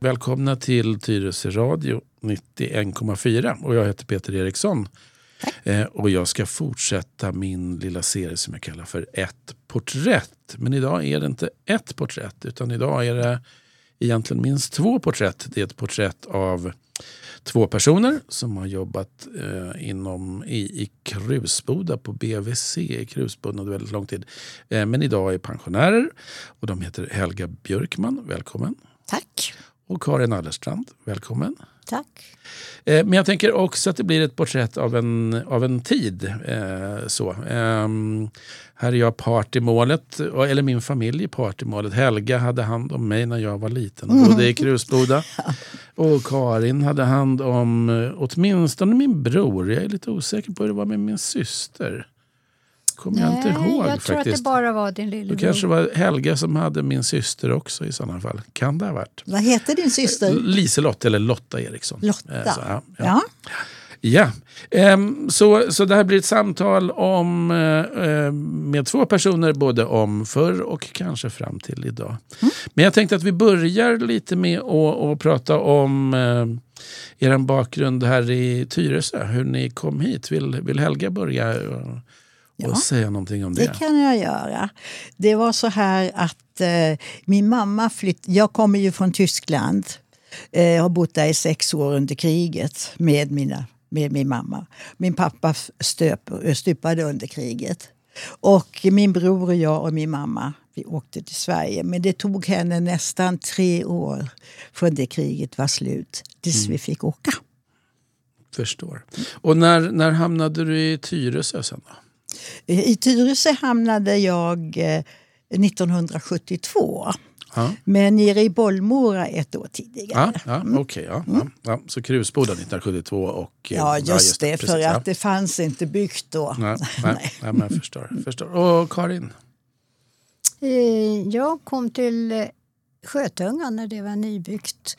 Välkomna till Tyresö Radio 91,4 och jag heter Peter Eriksson. Och jag ska fortsätta min lilla serie som jag kallar för ett porträtt. Men idag är det inte ett porträtt utan idag är det egentligen minst två porträtt. Det är ett porträtt av två personer som har jobbat i Krusboda på BVC i Krusboda under väldigt lång tid. Men idag är pensionärer och de heter Helga Björkman, välkommen. Tack. Och Karin Allerstrand, välkommen. Tack. Men jag tänker också att det blir ett porträtt av en tid. Här är jag part i målet, eller min familj är part i målet. Helga hade hand om mig när jag var liten och bodde i Krusboda. Och Karin hade hand om åtminstone min bror. Jag är lite osäker på hur det var med min syster. Kommer jag inte ihåg jag tror faktiskt. att det bara var din lillebror. Det kanske var Helga som hade min syster också i sådana fall. Kan det ha varit? Vad heter din syster? Liselott eller Lotta Eriksson. Lotta. Ja. Så det här blir ett samtal om med två personer både om förr och kanske fram till idag. Men jag tänkte att vi börjar lite med att prata om er bakgrund här i Tyresö. Hur ni kom hit. Vill Helga börja och säga någonting om det? Det kan jag göra. Det var så här att min mamma jag kommer ju från Tyskland. Jag har bott där i 6 år under kriget med min mamma. Min pappa stupade under kriget. Och min bror och jag och min mamma, vi åkte till Sverige. Men det tog henne nästan 3 år från det kriget var slut tills vi fick åka. Förstår. Och när hamnade du i Tyresö sen då? I Tyresö hamnade jag 1972. Men nere i Bollmora 1 år tidigare. Okej. Så Krusboda 1972 och... Ja, just det. Precis, för att det fanns inte byggt då. Nej, men jag förstår. Och Karin? Jag kom till Sjötunga när det var nybyggt.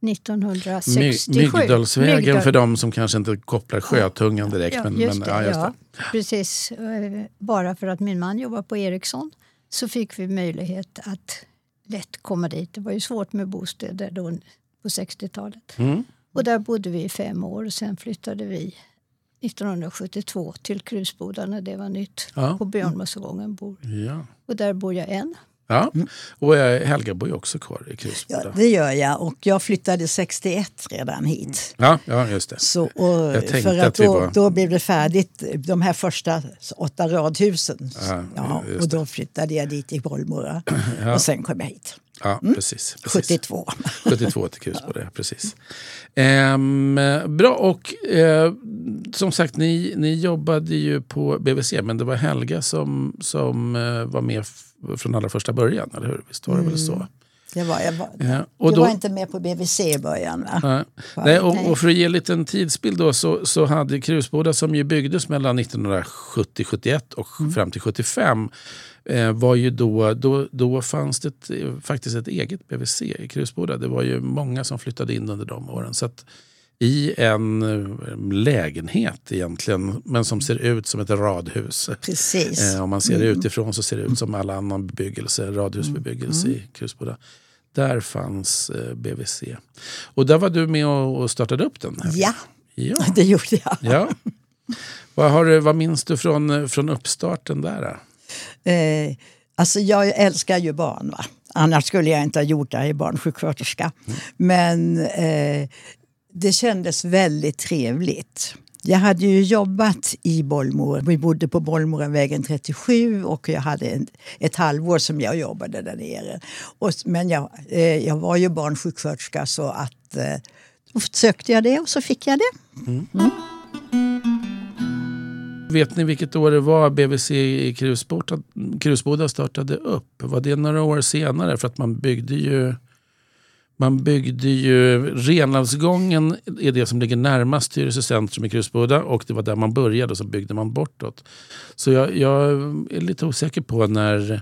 1967. Mygdalsvägen för de som kanske inte kopplar Sjötungan direkt. Just det. Precis. Bara för att min man jobbar på Eriksson så fick vi möjlighet att lätt komma dit. Det var ju svårt med bostäder då på 60-talet. Och där bodde vi i 5 år och sen flyttade vi 1972 till Krusboda när det var nytt. På Björnmåsgången bor. Ja. Och där bor jag än. Ja, och Helga bor ju också kvar i Krusboda. Ja, det gör jag. Och jag flyttade 61 redan hit. Ja, just det. Så, för att då blev det färdigt, de här första 8 radhusen. Och då flyttade jag dit i Bollmora. Och sen kom jag hit. Ja, precis. 72. 72 till Krusboda, precis. Bra, och som sagt, ni jobbade ju på BVC, men det var Helga som var med från allra första början, eller hur? Visst var det väl så? Jag var inte med på BVC i början, va? Nej, och för att ge en liten tidsbild då, så hade Krusboda, som ju byggdes mellan 1970-71 och fram till 75, var ju då fanns det faktiskt ett eget BVC i Krusboda. Det var ju många som flyttade in under de åren. Så att i en lägenhet egentligen, men som ser ut som ett radhus. Precis. Om man ser det utifrån så ser det ut som alla annan bebyggelse, radhusbebyggelse i Krusboda. Där fanns BVC. Och där var du med och startade upp den? Ja, det gjorde jag. Ja. Vad minns du från uppstarten där? Alltså jag älskar ju barn, va? Annars skulle jag inte ha gjort det, jag är barnsjuksköterska. Men det kändes väldigt trevligt. Jag hade ju jobbat i Bollmora. Vi bodde på Bollmoravägen 37 och jag hade ett halvår som jag jobbade där nere. Men jag var ju barnsjuksköterska så att då sökte jag det och så fick jag det. Vet ni vilket år det var BVC i Krusboda startade upp? Var det några år senare? För att man byggde ju Renlandsgången är det som ligger närmast Tyresö centrum i Krusboda, och det var där man började och så byggde man bortåt. Så jag är lite osäker på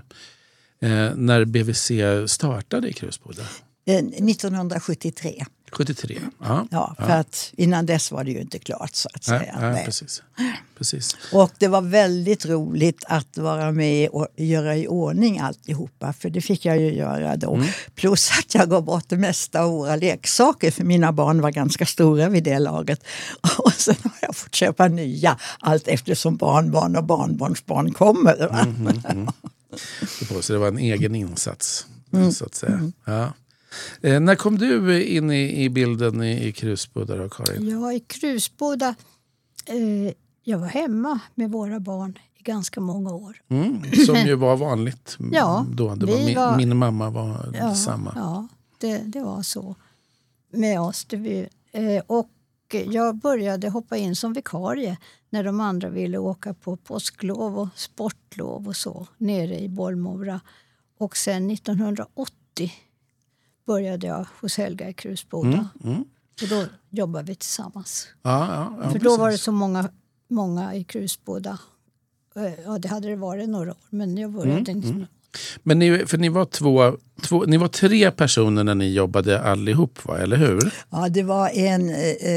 när BVC startade i Krusboda. 1973. 73. Ja, för att innan dess var det ju inte klart så att säga. Nej. Precis. Och det var väldigt roligt att vara med och göra i ordning alltihopa, för det fick jag ju göra då. Plus att jag gav bort det mesta av våra leksaker, för mina barn var ganska stora vid det laget. Och sen har jag fått köpa nya allt eftersom barnbarn och barnbarnsbarn kommer. Så det var en egen insats, så att säga. Ja. När kom du in i bilden i Krusboda då, Karin? Ja, i Krusboda. Jag var hemma med våra barn i ganska många år. Som ju var vanligt då. Min mamma var samma. Ja, det var så med oss. Och jag började hoppa in som vikarie när de andra ville åka på påsklov och sportlov och så nere i Bollmora. Och sen 1980 började jag hos Helga i Krusboda. Och då jobbade vi tillsammans. För då var det så många i Krusboda. Ja, det hade det varit några år, men jag började Men ni var ni var 3 personer när ni jobbade allihop, va? Eller hur? Ja, det var en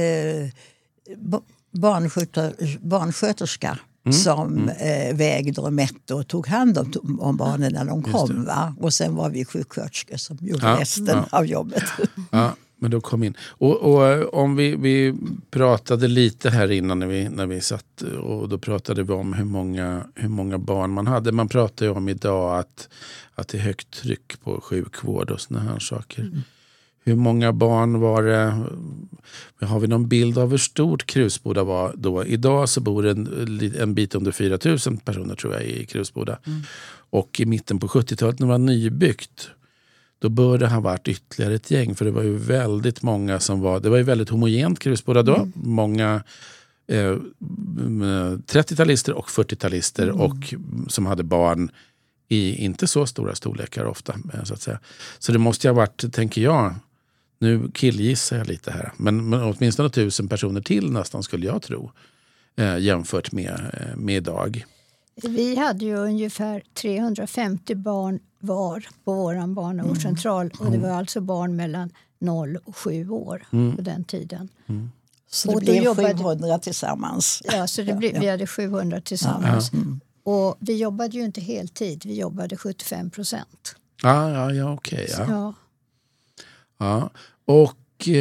barnsköterska som vägde och mätte och tog hand om barnen när de kom. Va? Och sen var vi sjuksköterskor som gjorde resten av jobbet. Ja, men då kom in. Och om vi pratade lite här innan när vi satt, och då pratade vi om hur många barn man hade. Man pratar ju om idag att det är högt tryck på sjukvård och såna här saker. Hur många barn var det? Har vi någon bild av hur stort Krusboda var då? Idag så bor en bit under 4 000 personer tror jag i Krusboda. Och i mitten på 70-talet när det var nybyggt, då bör det ha varit ytterligare ett gäng. För det var ju väldigt många det var ju väldigt homogent Krusboda då. Många 30-talister och 40-talister och som hade barn i inte så stora storlekar ofta, så att säga. Så det måste ju ha varit, tänker jag, nu killgissar jag lite här, men åtminstone 1000 personer till nästan skulle jag tro, jämfört med idag. Vi hade ju ungefär 350 barn var på våran barnavårdscentral och det var alltså barn mellan 0 och 7 år på den tiden. Så det blev 700 tillsammans. Ja, så vi hade 700 tillsammans. Och vi jobbade ju inte heltid, vi jobbade 75%. Ja, okej. Ja. Och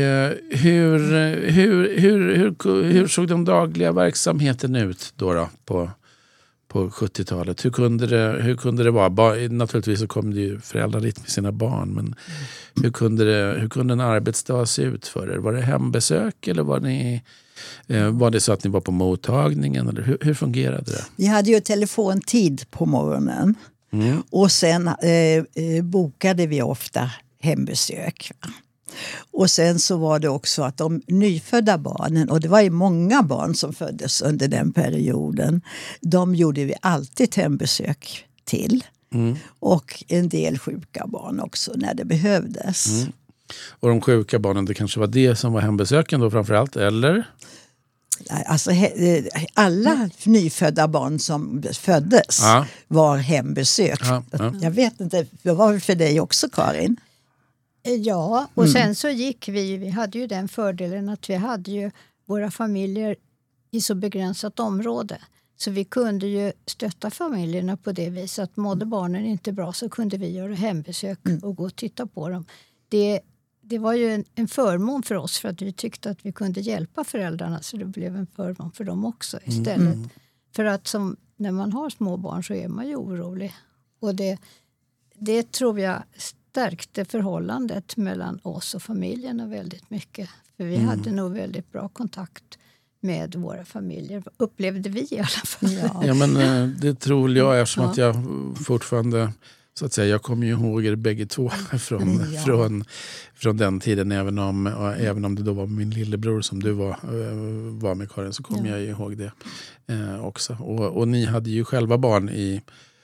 hur såg den dagliga verksamheten ut då på 70-talet? Hur kunde det vara? Naturligtvis så kom det ju föräldrar dit med sina barn, men hur kunde en arbetsdag se ut för er? Var det hembesök eller var det så att ni var på mottagningen? Eller hur fungerade det? Vi hade ju telefontid på morgonen och sen bokade vi ofta hembesök. Och sen så var det också att de nyfödda barnen, och det var ju många barn som föddes under den perioden, de gjorde vi alltid hembesök till. Och en del sjuka barn också när det behövdes. Och de sjuka barnen, det kanske var det som var hembesöken då framförallt, eller? Alltså alla nyfödda barn som föddes var hembesök. Jag vet inte, det var väl för dig också, Karin? Ja, och sen så gick vi hade ju den fördelen att vi hade ju våra familjer i så begränsat område. Så vi kunde ju stötta familjerna på det viset att mådde barnen inte bra så kunde vi göra hembesök och gå och titta på dem. Det var ju en förmån för oss för att vi tyckte att vi kunde hjälpa föräldrarna, så det blev en förmån för dem också istället. För att när man har små barn så är man ju orolig. Och det tror jag stärkte förhållandet mellan oss och familjerna väldigt mycket. För vi hade nog väldigt bra kontakt med våra familjer. Upplevde vi i alla fall. Ja, men det tror jag, eftersom att jag fortfarande, så att säga, jag kommer ju ihåg er bägge två från den tiden, även om det då var min lillebror som du var med, Karin, så kommer jag ju ihåg det också. Och ni hade ju själva barn i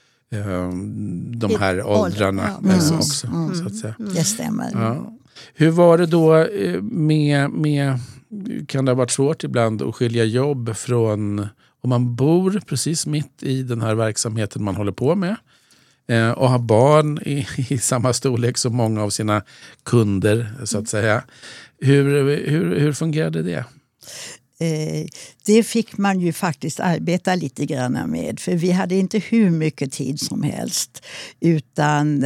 de här åldrarna också, så att säga. Det stämmer. Ja. Hur var det då med kan det ha varit svårt ibland att skilja jobb från, om man bor precis mitt i den här verksamheten man håller på med, och ha barn i samma storlek som många av sina kunder, så att säga. Hur fungerade det? Det fick man ju faktiskt arbeta lite grann med, för vi hade inte hur mycket tid som helst, utan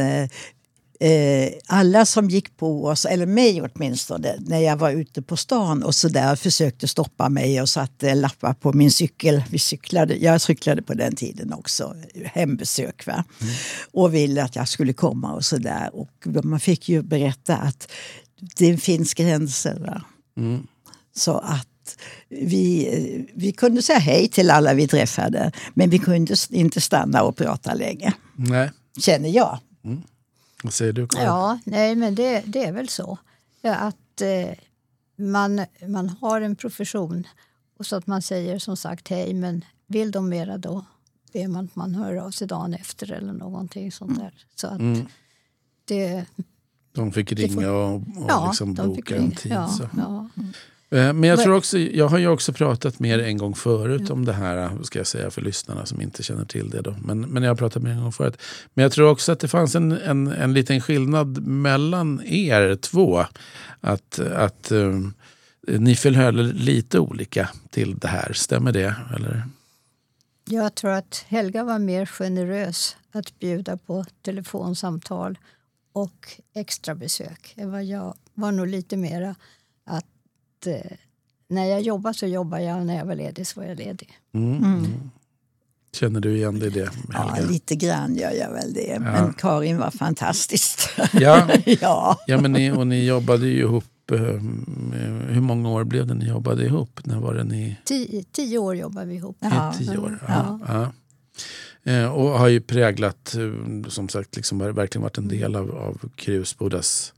alla som gick på oss, eller mig åtminstone, när jag var ute på stan och så där försökte stoppa mig och satte lappar på min cykel. Jag cyklade på den tiden också, hembesök, va? Och ville att jag skulle komma och så där. Och man fick ju berätta att det finns gränser, va? Så att vi kunde säga hej till alla vi träffade, men vi kunde inte stanna och prata länge. Nej. Känner jag. Vad säger du, Karin? Ja, nej, men det är väl så. Att man har en profession och så att man säger som sagt hej, men vill de mera då ber man att man hör av sig dagen efter eller någonting sånt där. Så att det... De fick ringa och liksom boka en tid. Ja, så. ja. Men jag tror också, jag har ju också pratat mer en gång förut om det här, ska jag säga för lyssnarna som inte känner till det då. Men jag har pratat mer en gång förut. Men jag tror också att det fanns en liten skillnad mellan er två. Att ni förhöll lite olika till det här. Stämmer det? Eller? Jag tror att Helga var mer generös att bjuda på telefonsamtal och extra besök. Jag var nog lite mera att när jag jobbar så jobbar jag, när jag var ledig så var jag ledig. Känner du igen det, Helga? Ja, lite grann gör jag väl det. Men Karin var fantastisk. Ja, ja. Men ni jobbade ju ihop. Hur många år blev det ni jobbade ihop? När var det ni... 10 år jobbade vi ihop. Ja. 10 år, ja. Och har ju präglat, som sagt, liksom verkligen varit en del av Krusbodas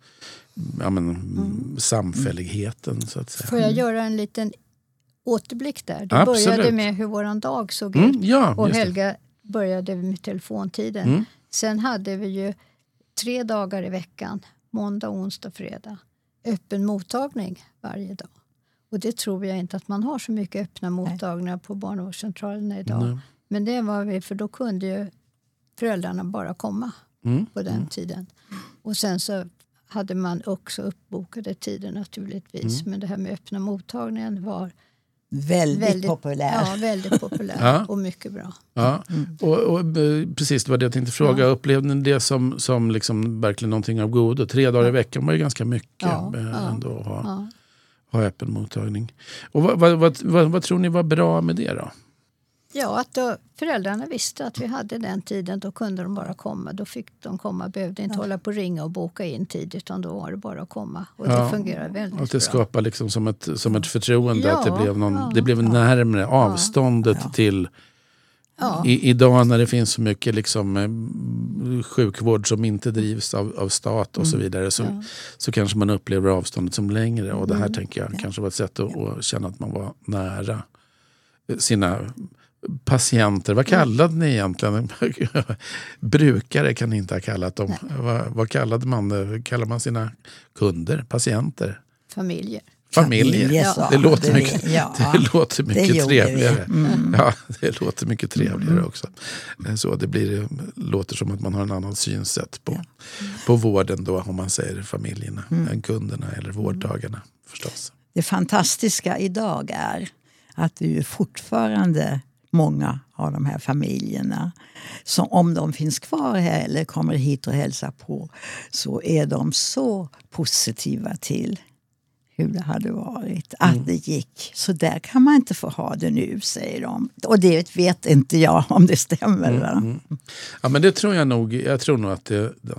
samfälligheten, så att säga. Får jag göra en liten återblick där? Det Absolut. började med hur våran dag såg ut. Ja, och Helga började med telefontiden. Sen hade vi ju 3 dagar i veckan, måndag, onsdag, fredag, öppen mottagning varje dag. Och det tror jag inte att man har så mycket öppna mottagningar på barnavårdscentralerna idag. Nej. Men det var vi, för då kunde ju föräldrarna bara komma på den tiden. Och sen så hade man också uppbokade tider naturligtvis. Men det här med öppna mottagningen var väldigt populär. Ja, väldigt populär och mycket bra. Ja. Och precis, det var det jag tänkte fråga. Upplevde ni det som liksom verkligen någonting av godo? 3 dagar i veckan var ju ganska mycket ändå att ha öppen mottagning. Och vad tror ni var bra med det då? Ja, att föräldrarna visste att vi hade den tiden, då kunde de bara komma. Då fick de komma, behövde inte hålla på och ringa och boka in tid, utan då var det bara att komma. Och det fungerar väldigt bra. Att det skapar liksom som ett förtroende, att det blev närmare avståndet till... Ja. Idag när det finns så mycket liksom, sjukvård som inte drivs av stat och så vidare, så kanske man upplever avståndet som längre. Och det här tänker jag kanske var ett sätt att känna att man var nära sina patienter. Vad kallade ni egentligen? Brukare kan ni inte ha kallat dem. Vad kallade man? Kallar man sina kunder? Patienter? Familjer. Det låter mycket trevligare. Ja, det låter mycket trevligare också. Så det låter som att man har en annan synsätt på vården då, om man säger familjerna än kunderna eller vårdtagarna förstås. Det fantastiska idag är att det är fortfarande många av de här familjerna som, om de finns kvar här eller kommer hit och hälsar på, så är de så positiva till hur det hade varit, att det gick. Så där kan man inte få ha det nu, säger de. Och det vet inte jag om det stämmer. Ja, men det tror jag nog. Jag tror nog att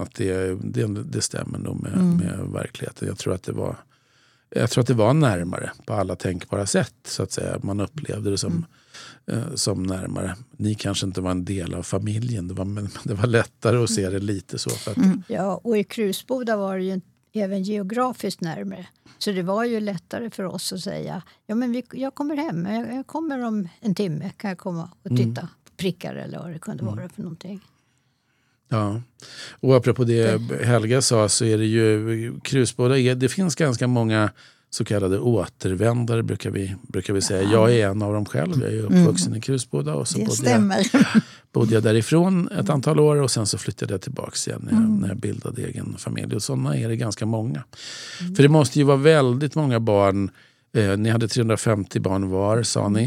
det stämmer nog med verkligheten. Jag tror att det var närmare på alla tänkbara sätt, så att säga. Man upplevde det som närmare. Ni kanske inte var en del av familjen. Det var lättare att se det lite så. För att... Ja, och i Krusboda var det ju även geografiskt närmare. Så det var ju lättare för oss att säga, ja men jag kommer hem, jag kommer om en timme, kan jag komma och titta på prickar eller vad det kunde vara för någonting. Ja, och apropå det Helga sa, så är det ju Krusboda, det finns ganska många så kallade återvändare brukar vi säga. Jag är en av dem själv. Jag är uppvuxen i Krusboda och så bodde jag därifrån ett antal år och sen så flyttade jag tillbaka igen när jag bildade egen familj. Och sådana är det ganska många. För det måste ju vara väldigt många barn. Ni hade 350 barn var, sa ni.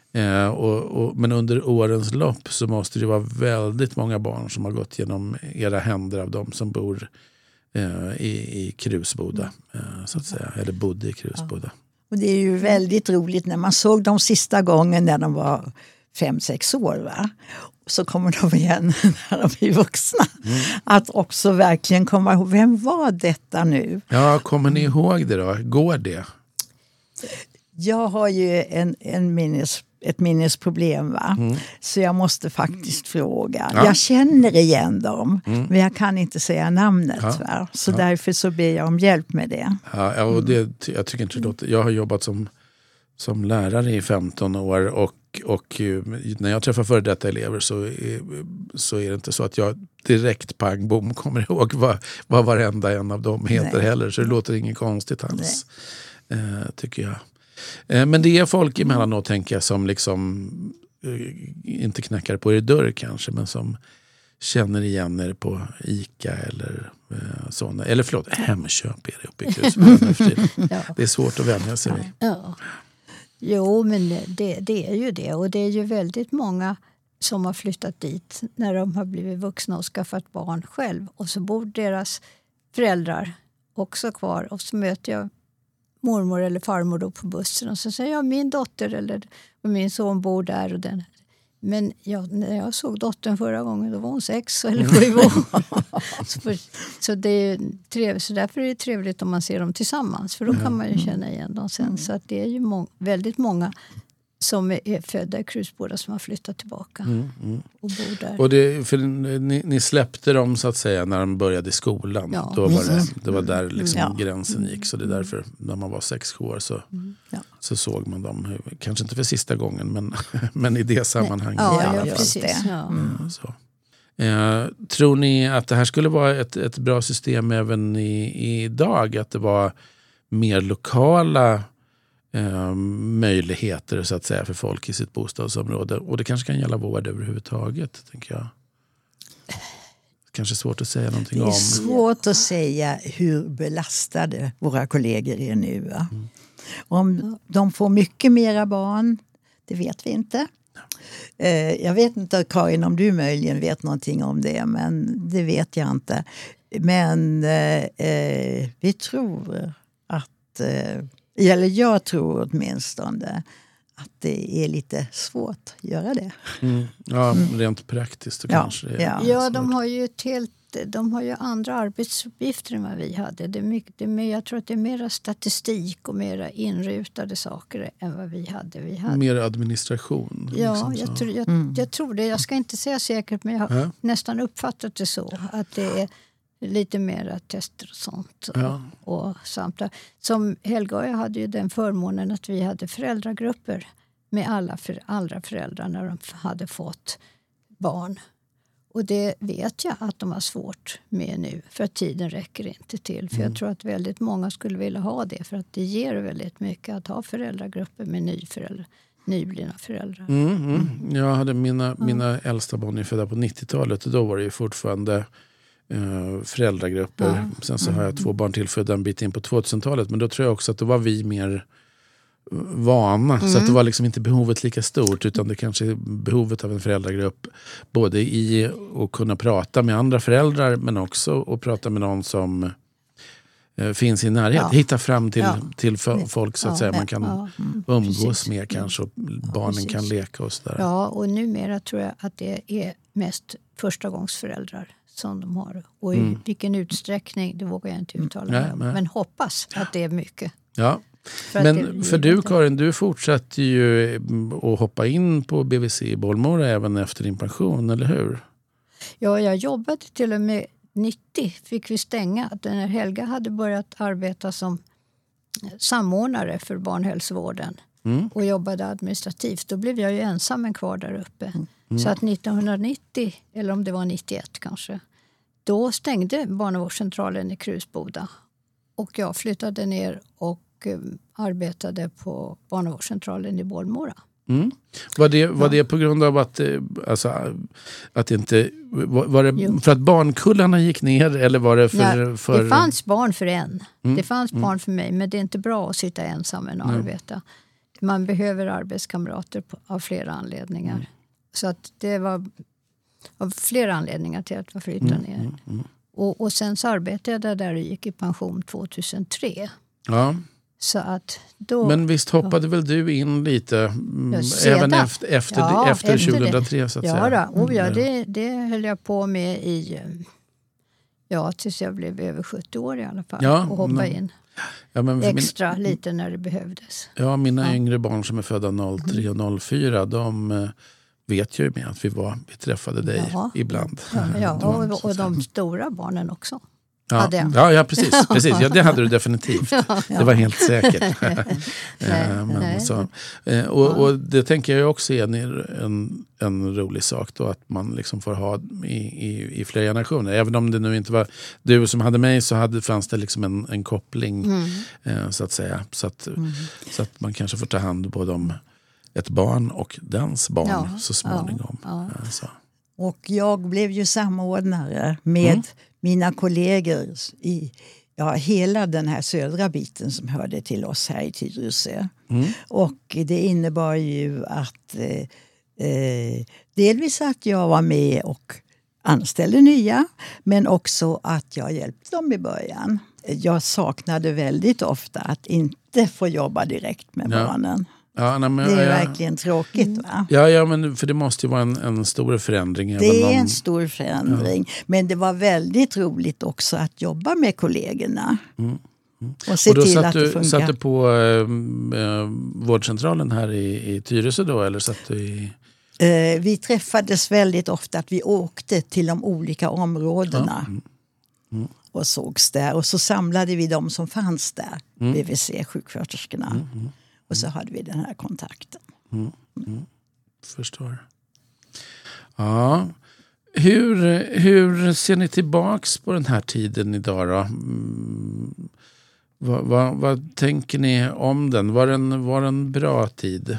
Men under årens lopp så måste det vara väldigt många barn som har gått genom era händer av dem som bor i Krusboda, så att säga, eller bodde i Krusboda. Och det är ju väldigt roligt när man såg dem sista gången när de var 5-6 år, va? Så kommer de igen när de blir vuxna. Att också verkligen komma ihåg, vem var detta nu? Ja, kommer ni ihåg det då? Går det? Jag har ju ett minnesproblem, va? Så jag måste faktiskt fråga. Jag känner igen dem, men jag kan inte säga namnet. Va? Så därför så ber jag om hjälp med det. Ja, och jag tycker inte det låter. Jag har jobbat som lärare i 15 år och när jag träffar före detta elever så är det inte så att jag direkt pang bom kommer ihåg vad varenda en av dem heter heller. Så det låter inget konstigt alls, tycker jag. Men det är folk emellanåt, tänker jag, som liksom inte knackar på er dörr kanske, men som känner igen er på ICA eller sådana. Eller förlåt, Hemköp är det uppe i Krusboda. Det är svårt att vänja sig vid. Ja. Jo, men det är ju det. Och det är ju väldigt många som har flyttat dit när de har blivit vuxna och skaffat barn själv. Och så bor deras föräldrar också kvar. Och så möter jag mormor eller farmor då på bussen och så säger jag min dotter eller min son bor där och den. Men när jag såg dottern förra gången då var hon 6 eller 7 år. så det är trevligt, så därför är det trevligt om man ser dem tillsammans, för då kan man ju känna igen dem sen. Så att det är ju väldigt många som är födda i Krusboda som har flyttat tillbaka och bor där. Och för ni släppte dem så att säga när de började i skolan. Ja. Då var det var där liksom gränsen gick. Så det är därför när man var 6 år så såg man dem. Kanske inte för sista gången, men i det sammanhanget. Ja, precis. Ja. Så. Tror ni att det här skulle vara ett bra system även idag? Att det var mer lokala möjligheter så att säga för folk i sitt bostadsområde, och det kanske kan gälla vård överhuvudtaget, tänker jag. Kanske svårt att säga någonting om. Det är svårt att säga hur belastade våra kollegor är nu. Va? Om de får mycket mera barn, det vet vi inte. Jag vet inte, Karin, om du möjligen vet någonting om det, men det vet jag inte. Men vi tror att eller jag tror åtminstone att det är lite svårt att göra det. Ja, rent praktiskt kanske. Ja, de har ju andra arbetsuppgifter än vad vi hade. Jag tror att det är mera statistik och mera inrutade saker än vad vi hade. Mer administration. Ja, liksom jag tror det. Jag ska inte säga säkert, men jag har nästan uppfattat det så. Att det är lite mera tester och sånt. Och samt, som Helga och jag hade ju den förmånen att vi hade föräldragrupper med alla föräldrar när de hade fått barn. Och det vet jag att de har svårt med nu, för att tiden räcker inte till. För jag tror att väldigt många skulle vilja ha det, för att det ger väldigt mycket att ha föräldragrupper med nyblivna föräldrar. Jag hade mina äldsta barn är födda på 90-talet och då var det ju fortfarande föräldragrupper. Sen så har jag 2 barn tillfödda en bit in på 2000-talet, men då tror jag också att då var vi mer vana, så att det var liksom inte behovet lika stort, utan det kanske är behovet av en föräldragrupp både i att kunna prata med andra föräldrar, men också att prata med någon som finns i närhet. Hitta fram till folk så att säga man kan umgås med kanske, och barnen kan leka och sådär. Ja, och numera tror jag att det är mest förstagångsföräldrar som de har. Och i vilken utsträckning, det vågar jag inte uttala mig om. Men hoppas att det är mycket. Ja. Men för du, Karin, du fortsatte ju att hoppa in på BVC i Bollmora även efter din pension, eller hur? Ja, jag jobbade till och med 90 fick vi stänga. När Helga hade börjat arbeta som samordnare för barnhälsovården och jobbade administrativt, då blev jag ju ensam kvar där uppe. Så att 1990, eller om det var 91 kanske, då stängde barnavårdscentralen i Krusboda. Och jag flyttade ner och och arbetade på barnavårdscentralen i Bollmora. Mm. Var det på grund av att inte var det för att barnkullarna gick ner eller var det för det fanns barn för en. Det fanns barn för mig, men det är inte bra att sitta ensam och arbeta. Man behöver arbetskamrater av flera anledningar. Så att det var av flera anledningar till att jag flyttade ner. Och sen så arbetade jag där och gick i pension 2003. Ja. Så att då, men visst hoppade väl du in lite även efter 2003 så att säga? Det höll jag på med tills jag blev över 70 år i alla fall. Och hoppa in extra lite när det behövdes. Ja, mina yngre barn som är födda 03 och 04, de vet ju med att vi träffade dig ibland. Och de stora barnen också. Ja, precis. Ja, det hade du definitivt. Det var helt säkert. Och det tänker jag också är en rolig sak då, att man liksom får ha i flera generationer. Även om det nu inte var du som hade mig, så fanns det liksom en koppling så att säga. Så att man kanske får ta hand både om ett barn och dens barn så småningom. Och jag blev ju samordnare med mina kollegor i hela den här södra biten som hörde till oss här i Tyresö. Och det innebar ju att delvis att jag var med och anställde nya, men också att jag hjälpte dem i början. Jag saknade väldigt ofta att inte få jobba direkt med barnen. Ja, det är verkligen tråkigt, va? Ja, men för det måste ju vara en stor förändring. Det är en stor förändring. Men det var väldigt roligt också att jobba med kollegorna. Och se till att det funkar. Satt du på vårdcentralen här i Tyresö då? Eller satt du i... Vi träffades väldigt ofta, att vi åkte till de olika områdena. Och sågs där. Och så samlade vi de som fanns där. BVC-sjuksköterskorna. Och så hade vi den här kontakten. Förstår. Ja. Hur ser ni tillbaks på den här tiden idag då? Vad tänker ni om den? Var en bra tid?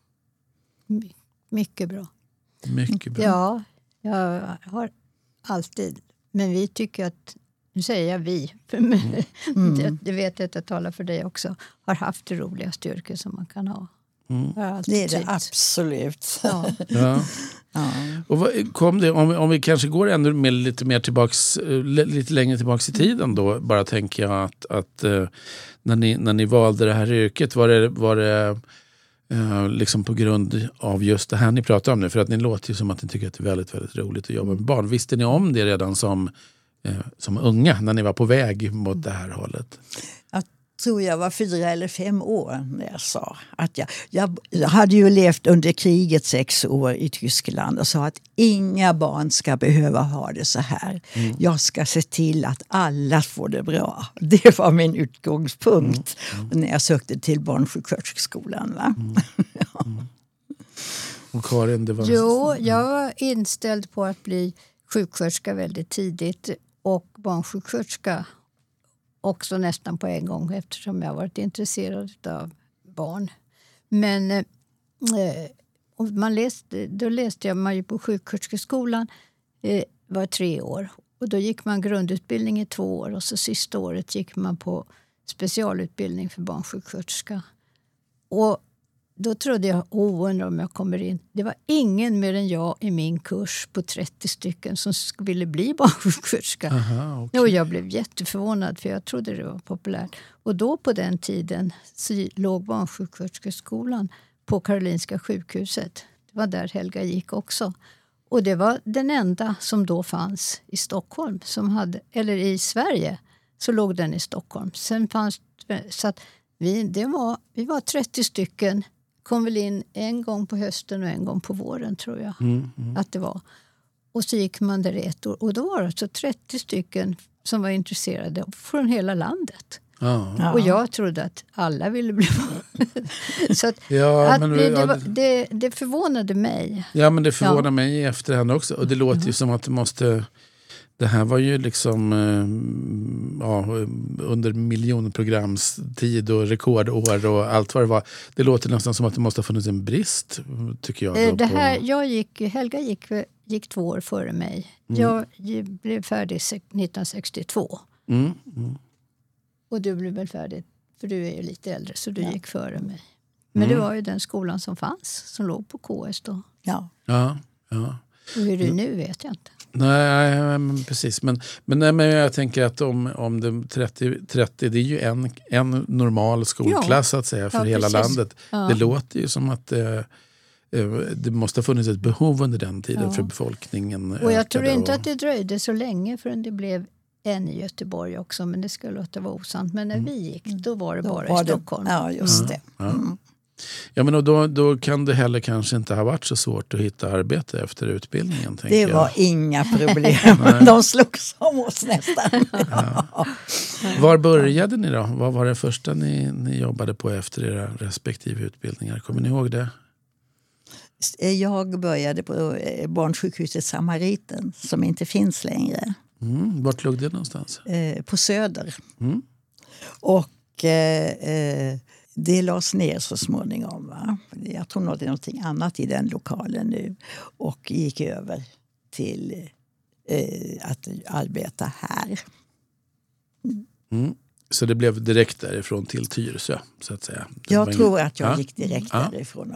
Mycket bra. Mycket bra. Ja, jag har alltid... Men vi tycker att... Nu säger jag vi, det vet jag att jag talar för dig också, har haft det roligaste yrket som man kan ha. Det är det absolut. Ja. Och kom det, om vi kanske går ännu med lite längre tillbaks i tiden då, bara tänker jag att när ni valde det här yrket, var det liksom på grund av just det här ni pratar om nu? För att ni låter ju som att ni tycker att det är väldigt, väldigt roligt att jobba med barn. Visste ni om det redan som unga, när ni var på väg mot det här hållet? Jag tror jag var 4 eller 5 år när jag sa att jag hade ju levt under kriget 6 år i Tyskland och sa att inga barn ska behöva ha det så här. Jag ska se till att alla får det bra. Det var min utgångspunkt när jag sökte till barnsjuksköterskeskolan. Va? Och Karin, det var... Jo, jag var inställd på att bli sjuksköterska väldigt tidigt och barnsjuksköterska också nästan på en gång, eftersom jag varit intresserad av barn. Men då läste man ju på sjuksköterskeskolan var 3 år. Och då gick man grundutbildning i 2 år och så sista året gick man på specialutbildning för barnsjuksköterska. Och då trodde jag, undrar om jag kommer in. Det var ingen mer än jag i min kurs på 30 stycken som ville bli barnsjuksköterska. Okay. Och jag blev jätteförvånad för jag trodde det var populärt. Och då på den tiden så låg barnsjuksköterskeskolan på Karolinska sjukhuset. Det var där Helga gick också. Och det var den enda som då fanns i Stockholm. Eller i Sverige så låg den i Stockholm. Sen fanns så att vi var 30 stycken. Kom väl in en gång på hösten och en gång på våren tror jag att det var. Och så gick man där 1 år. Och då var det alltså 30 stycken som var intresserade från hela landet. Och jag trodde att alla ville bli så att, det förvånade mig. Ja, men det förvånar mig i efterhand också. Och det låter ju som att Det här var ju liksom under miljonprogramstid och rekordår och allt vad det var. Det låter nästan som att det måste ha funnits en brist, tycker jag. Helga gick 2 år före mig. Jag blev färdig 1962. Och du blev väl färdig, för du är ju lite äldre, så du gick före mig. Men det var ju den skolan som fanns, som låg på KS då. Ja. Och hur det nu vet jag inte. Nej, men precis. Men jag tänker att om det 30, det är ju en normal skolklass så att säga för hela landet. Ja. Det låter ju som att det måste ha funnits ett behov under den tiden för befolkningen. Och jag tror inte att det dröjde så länge förrän det blev en i Göteborg också, men det skulle låta vara osant. Men när vi gick, då var det bara i Stockholm. Ja, just det. Ja, men då kan det heller kanske inte ha varit så svårt att hitta arbete efter utbildningen. Det var inga problem. De slogs om oss nästan. Var började ni då? Vad var det första ni jobbade på efter era respektive utbildningar? Kommer ni ihåg det? Jag började på barnsjukhuset Samariten, som inte finns längre. Vart låg det någonstans? På Söder. Och det lades ner så småningom. Va? Jag tror det är någonting annat i den lokalen nu. Och gick över till att arbeta här. Så det blev direkt därifrån till Tyresö, så att säga? Jag tror att jag gick direkt därifrån.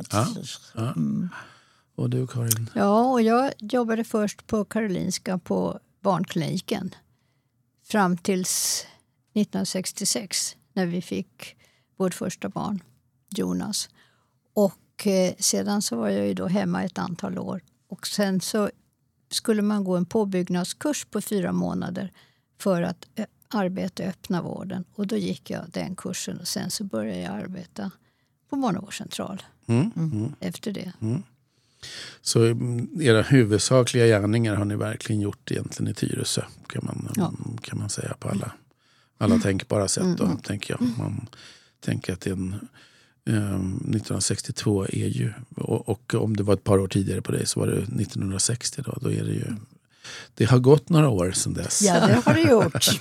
Och du, Karin? Ja, och jag jobbade först på Karolinska på barnkliniken. Fram tills 1966 när vi fick vårt första barn, Jonas. Och sedan så var jag ju då hemma ett antal år. Och sen så skulle man gå en påbyggnadskurs på 4 månader för att arbeta i öppna vården. Och då gick jag den kursen och sen så började jag arbeta på barnavårdscentral efter det. Så era huvudsakliga gärningar har ni verkligen gjort egentligen i Tyresö, kan man säga på alla tänkbara sätt då, tänker jag. Man tänker att 1962 är ju, och om det var ett par år tidigare på det så var det 1960 då är det ju, det har gått några år sedan dess. Ja, det har det gjort.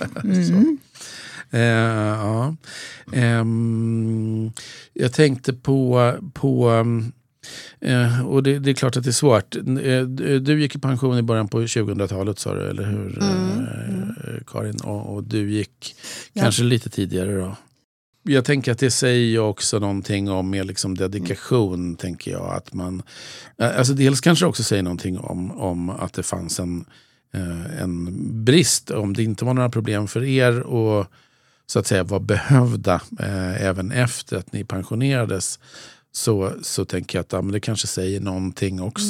Jag tänkte på och det är klart att det är svårt. Du gick i pension i början på 2000-talet, sa du, eller hur, Karin? Och du gick kanske lite tidigare då. Jag tänker att det säger också någonting om mer liksom dedikation, tänker jag. Att man, alltså dels kanske också säger någonting om att det fanns en brist, om det inte var några problem för er och så att säga var behövda även efter att ni pensionerades. Så tänker jag att det kanske säger någonting också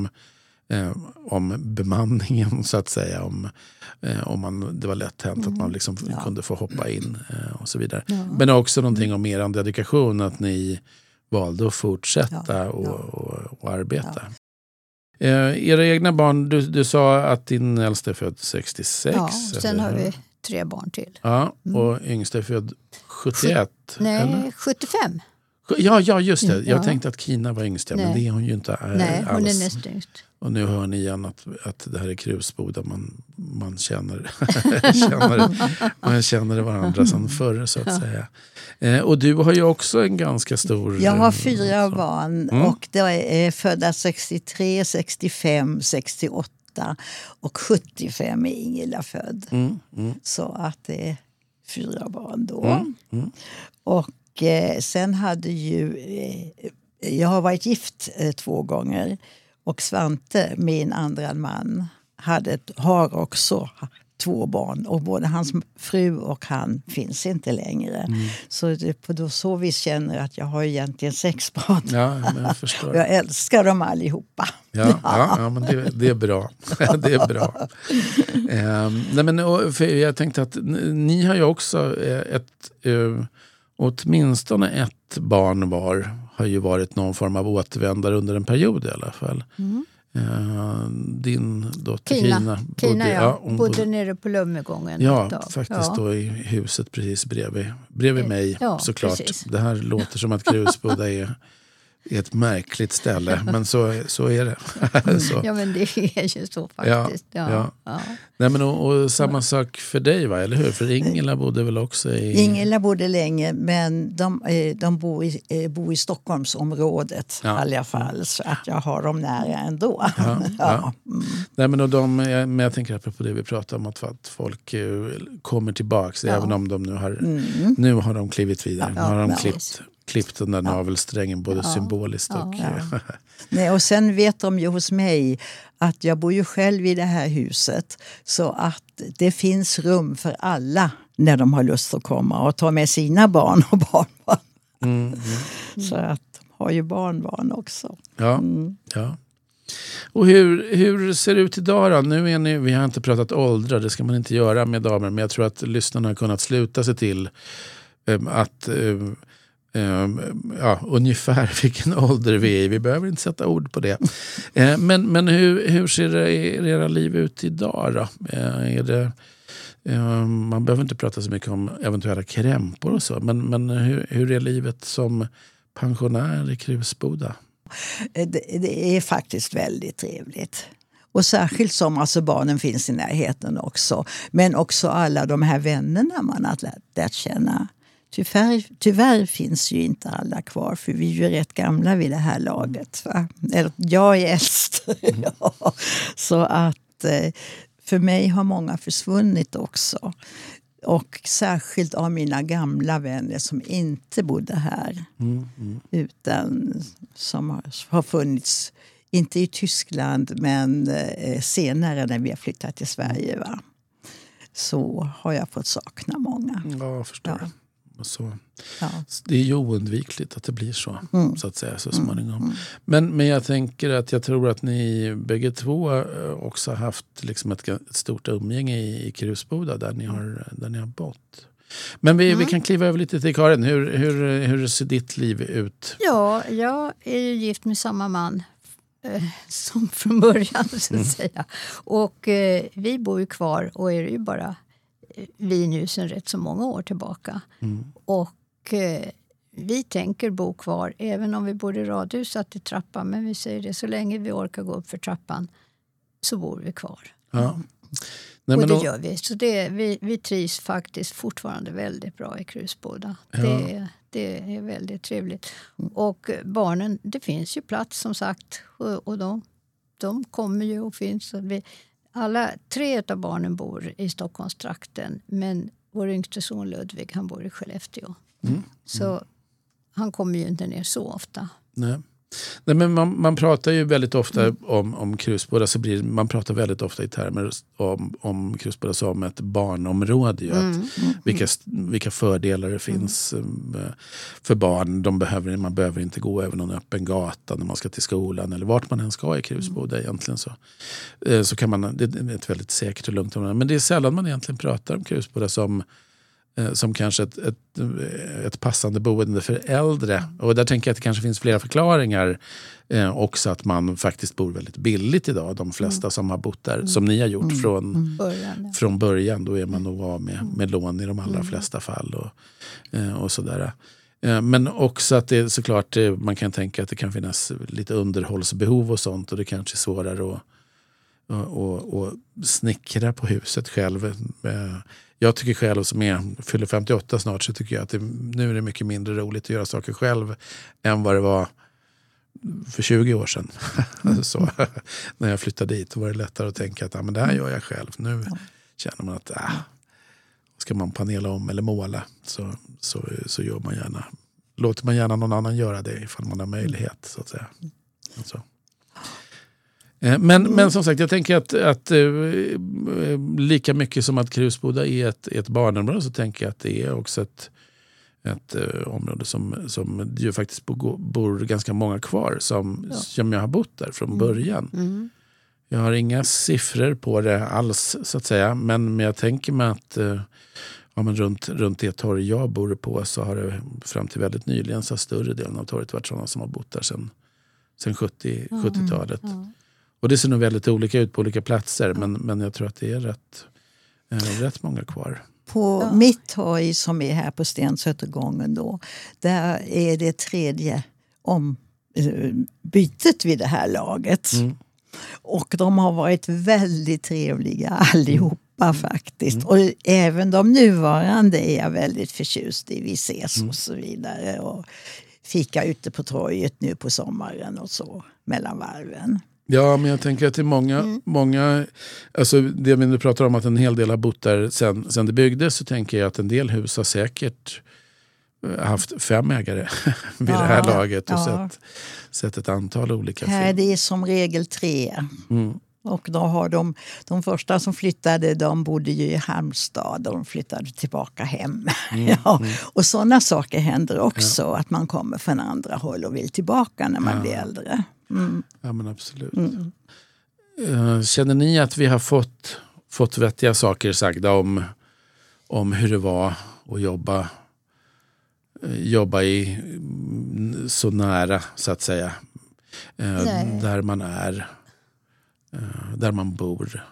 om bemanningen, så att säga, om det var lätt hänt att man liksom kunde få hoppa in och så vidare. Men också någonting om er dedikation, att ni valde att fortsätta och arbeta. Era egna barn, du sa att din äldste är född 66. Ja, sen har vi 3 barn till. Ja, och yngste är född 71. Nej, 75. Ja, just det. Jag tänkte att Kina var yngst, men det är hon ju inte alls. Nej, hon är näst yngst. Och nu hör ni igen att det här är Krusboda. Man känner varandra sedan förr, så att säga. Och du har ju också en ganska stor... Jag har 4 barn och det är födda 63, 65, 68 och 75 är Ingela född. Så att det är 4 barn då. Och sen hade jag har varit gift 2 gånger och Svante, min andra man, har också 2 barn och både hans fru och han finns inte längre. Så på så vis känner jag att jag har egentligen 6 barn. Ja, men jag förstår. Jag älskar dem allihopa. Ja, men det är bra. Det är bra. Nej, men, för jag tänkte att ni har ju också åtminstone ett barn var har ju varit någon form av återvändare under en period i alla fall. Din dotter Kina bodde nere på Lummegången. Ja, faktiskt då i huset precis bredvid mig, såklart. Precis. Det här låter som att Krusboda är är ett märkligt ställe, men så är det. Så. Ja, men det är ju så faktiskt. Ja. Nej, men och samma sak för dig, va? Eller hur? För Ingela bodde väl också i... Ingela bodde länge, men de bor i Stockholmsområdet i alla fall. Så att jag har dem nära ändå. Ja. Nej, men jag tänker på det vi pratade om, att folk kommer tillbaka, även om de nu har de klivit vidare. Nu har de klippt den där navelsträngen både symboliskt och... Nej, och sen vet de ju hos mig att jag bor ju själv i det här huset, så att det finns rum för alla när de har lust att komma och ta med sina barn och barnbarn. Så att de har ju barnbarn också. Ja. Och hur ser det ut idag då? Nu är vi har inte pratat åldrar, det ska man inte göra med damer, men jag tror att lyssnarna har kunnat sluta sig till att ungefär vilken ålder vi är i. Vi behöver inte sätta ord på det. Men hur ser era liv ut idag då? Man behöver inte prata så mycket om eventuella krämpor och så, men hur är livet som pensionär i Krusboda? Det är faktiskt väldigt trevligt. Och särskilt som barnen finns i närheten också. Men också alla de här vännerna man har lärt känna. Tyvärr finns ju inte alla kvar, för vi är ju rätt gamla vid det här laget. Va? Eller, jag är äldst. Så att för mig har många försvunnit också. Och särskilt av mina gamla vänner som inte bodde här. Utan som har funnits, inte i Tyskland, men senare när vi har flyttat till Sverige. Va? Så har jag fått sakna många. Ja, jag förstår. Så. Det är ju oundvikligt att det blir så, så att säga, så småningom. Men jag tror att ni bägge två också har haft liksom ett stort umgänge i Krusboda där ni har bott. Men vi kan kliva över lite till Karin. Hur ser ditt liv ut? Ja, jag är ju gift med samma man som från början, så att säga. Och vi bor ju kvar och är ju bara vi nu sedan rätt så många år tillbaka. Och vi tänker bo kvar även om vi bor i radhuset i trappan, men vi säger det, så länge vi orkar gå upp för trappan så bor vi kvar. Ja. Nej, och det gör vi. Så vi trivs faktiskt fortfarande väldigt bra i Krusboda. Ja. Det är väldigt trevligt. Och barnen, det finns ju plats som sagt, och de kommer ju och finns. Alla 3 av barnen bor i Stockholmstrakten, men vår yngste son Ludvig, han bor i Skellefteå. Så han kommer ju inte ner så ofta. Nej, men man pratar ju väldigt ofta om Krusboda, man pratar väldigt ofta i termer om Krusboda som ett barnområde. Vilka fördelar det finns för barn. Man behöver inte gå över någon öppen gata när man ska till skolan, eller vart man än ska i Krusboda egentligen. Så kan man, det är ett väldigt säkert och lugnt område. Men det är sällan man egentligen pratar om Krusboda som kanske ett passande boende för äldre. Och där tänker jag att det kanske finns flera förklaringar. Också att man faktiskt bor väldigt billigt idag. De flesta som har bott där, som ni har gjort från början, då är man nog av med lån i de allra flesta fall. Och sådär. Men också att det såklart, man kan tänka att det kan finnas lite underhållsbehov och sånt. Och det kanske är svårare att snickra på huset själv. Jag tycker själv, som fyller 58 snart, så tycker jag att nu är det mycket mindre roligt att göra saker själv än vad det var för 20 år sedan. Så, när jag flyttade dit, då var det lättare att tänka att men det här gör jag själv. Nu känner man att ska man panela om eller måla, så gör man gärna, låter man gärna någon annan göra det ifall man har möjlighet, så att säga. Så. Men som sagt, jag tänker att lika mycket som att Krusboda är ett barnområde, så tänker jag att det är också ett område som ju faktiskt bor ganska många kvar som jag har bott där från början. Jag har inga siffror på det alls, så att säga, men jag tänker mig att runt det torg jag bor på, så har det fram till väldigt nyligen, så har större delen av torget varit sådana som har bott där sedan 70-talet. Och det ser nog väldigt olika ut på olika platser, men jag tror att det är rätt många kvar. På mitt torg som är här på Stensötergången då, där är det 3:e bytet vid det här laget. Och de har varit väldigt trevliga allihopa faktiskt. Och även de nuvarande är jag väldigt förtjust i. Vi ses och så vidare. Och fika ute på torget nu på sommaren och så mellan varven. Ja, men jag tänker att det är många alltså det vi nu pratar om att en hel del har bott där sen det byggdes, så tänker jag att en del hus har säkert haft 5 ägare vid det här laget och sett ett antal olika här det är som regel 3. Och då har de första som flyttade, de bodde ju i Halmstad, de flyttade tillbaka hem. Och sådana saker händer också, att man kommer från andra håll och vill tillbaka när man blir äldre. Ja, men absolut. Känner ni att vi har fått vettiga saker sagda om hur det var att jobba i så nära, så att säga, där man är, där man bor?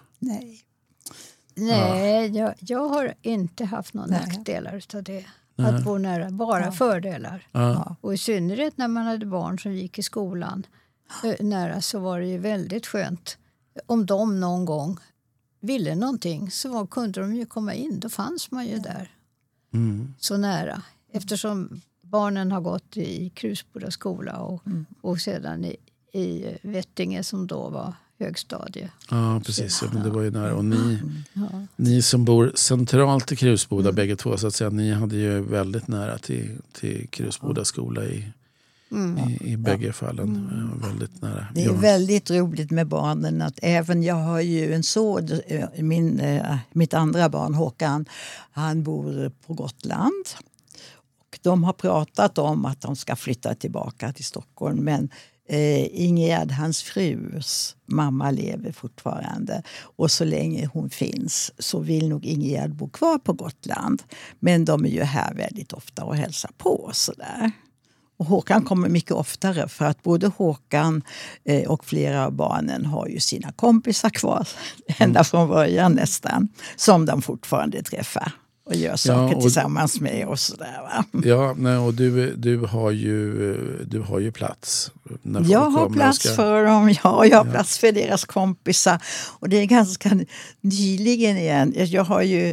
Nej, jag har inte haft några nackdelar av det. Att bo nära, bara fördelar. Och i synnerhet när man hade barn som gick i skolan nära, så var det ju väldigt skönt. Om de någon gång ville någonting så kunde de ju komma in. Då fanns man ju där så nära. Eftersom barnen har gått i Krusboda skola och sedan i Vettinge som då var högstadie. Ja, precis. Men det var ju nära. Och ni som bor centralt i Krusboda bägge två, så att säga, ni hade ju väldigt nära till Krusboda skola i bägge fallen. Väldigt nära. Det är väldigt roligt med barnen att även jag har ju en son, mitt andra barn Håkan, han bor på Gotland. Och de har pratat om att de ska flytta tillbaka till Stockholm, men Ingegärd, hans frus mamma, lever fortfarande. Och så länge hon finns så vill nog Ingegärd bo kvar på Gotland. Men de är ju här väldigt ofta och hälsar på sådär. Och Håkan kommer mycket oftare, för att både Håkan och flera av barnen har ju sina kompisar kvar ända från början nästan, som de fortfarande träffar och gör saker tillsammans med och sådär, va? Ja, nej, och du har ju plats. Jag har plats för dem, jag har plats för deras kompisar. Och det är ganska nyligen igen. Jag har ju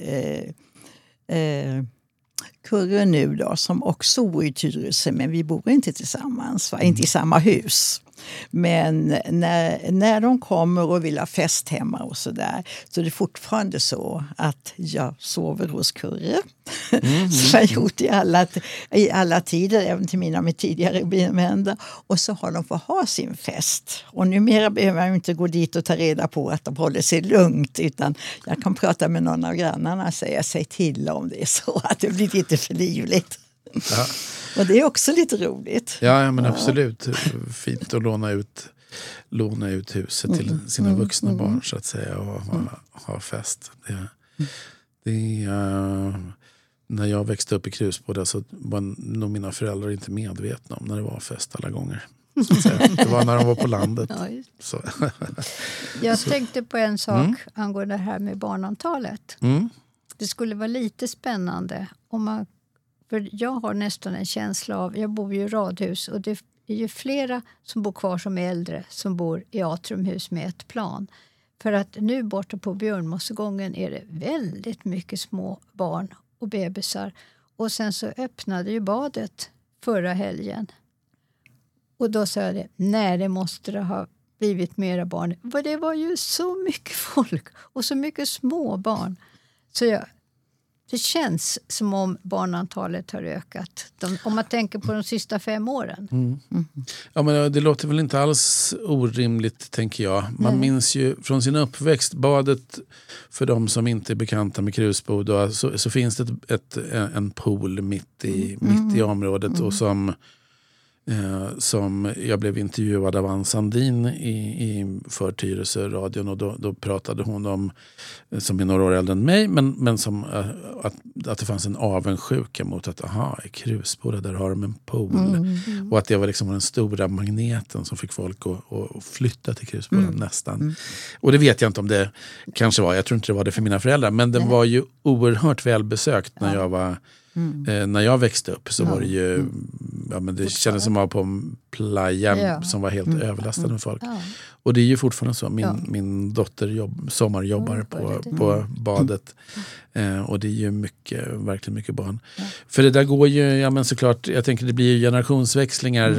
Kurre nu då, som också bor i Tyresö, men vi bor inte tillsammans, inte i samma hus. Men när de kommer och vill ha fest hemma och sådär, så är det fortfarande så att jag sover hos Kurre. Som jag har gjort i alla tider, även till mina tidigare män. Och så har de fått ha sin fest. Och numera behöver jag inte gå dit och ta reda på att de håller sig lugnt, utan jag kan prata med någon av grannarna och säga till om det är så att det blir lite för livligt. Ja. Och det är också lite roligt. Ja, men absolut. Fint att låna ut huset till sina vuxna barn, så att säga, och ha fest. När jag växte upp i Krusboda så var nog mina föräldrar inte medvetna om när det var fest alla gånger. Så att säga. Det var när de var på landet. Så. Jag tänkte på en sak angående det här med barnantalet. Det skulle vara lite spännande om man... För jag har nästan en känsla av, jag bor ju i radhus och det är ju flera som bor kvar som är äldre som bor i atriumhus med ett plan. För att nu borta på Björnmossegången är det väldigt mycket små barn och bebisar. Och sen så öppnade ju badet förra helgen. Och då sa jag det måste det ha blivit mera barn. För det var ju så mycket folk och så mycket små barn. Så det känns som om barnantalet har ökat. Om man tänker på de sista 5 åren. Ja, men det låter väl inte alls orimligt, tänker jag. Man minns ju från sin uppväxt, badet, för de som inte är bekanta med Krusboda, så finns det en pool mitt i området. Och som jag blev intervjuad av Ann Sandin för Tyresö radion, och då pratade hon om, som är några år äldre än mig, men som att det fanns en avundsjuka mot att i Krusboda där har de en pool, och att det var liksom den stora magneten som fick folk att flytta till Krusboda nästan. Och det vet jag inte om det kanske var, jag tror inte det var det för mina föräldrar, men den var ju oerhört välbesökt när jag var När jag växte upp så var det ju, men det kändes som att vara på en playa som var helt överlastad med folk. Ja. Och det är ju fortfarande så. Min dotter sommarjobbar på badet. Och det är ju verkligen mycket barn. Ja. För det där går ju, men såklart, jag tänker det blir ju generationsväxlingar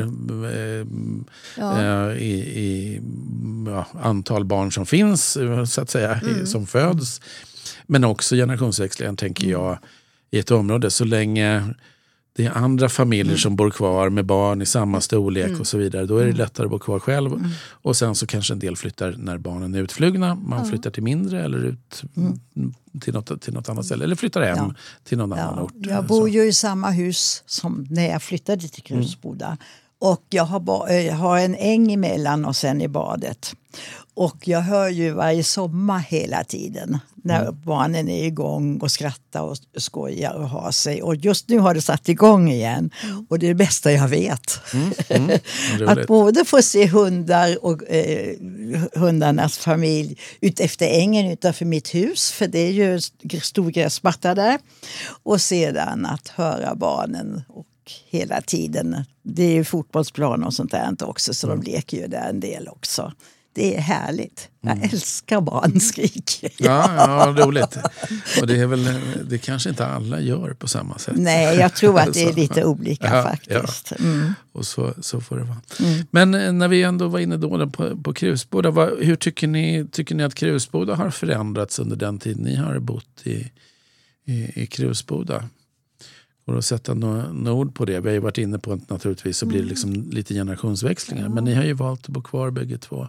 i antal barn som finns, så att säga, som föds. Men också generationsväxlingar, tänker jag, i ett område. Så länge det är andra familjer som bor kvar med barn i samma storlek och så vidare, då är det lättare att bo kvar själv. Och sen så kanske en del flyttar när barnen är utflugna. Man flyttar till mindre eller ut till något annat ställe. Eller flyttar hem till någon annan ort. Jag bor ju i samma hus som när jag flyttade till Krusboda. Och jag har en äng emellan och sen i badet. Och jag hör ju varje sommar hela tiden när barnen är igång och skrattar och skojar och har sig. Och just nu har det satt igång igen. Och det är det bästa jag vet. Att både få se hundar och hundarnas familj ut efter ängen utanför mitt hus. För det är ju stor gräsmatta där. Och sedan att höra barnen och hela tiden. Det är ju fotbollsplan och sånt där också, så de leker ju där en del också. Det är härligt. Jag älskar barnskrik. Ja, roligt. Och det kanske inte alla gör på samma sätt. Nej, jag tror att det är lite olika faktiskt. Ja. Och så får det vara. Men när vi ändå var inne då på Krusboda, hur tycker ni att Krusboda har förändrats under den tid ni har bott i Krusboda? Och att sätta några ord på det. Vi har ju varit inne på att naturligtvis så blir det liksom lite generationsväxlingar. Men ni har ju valt att bo kvar bägge två.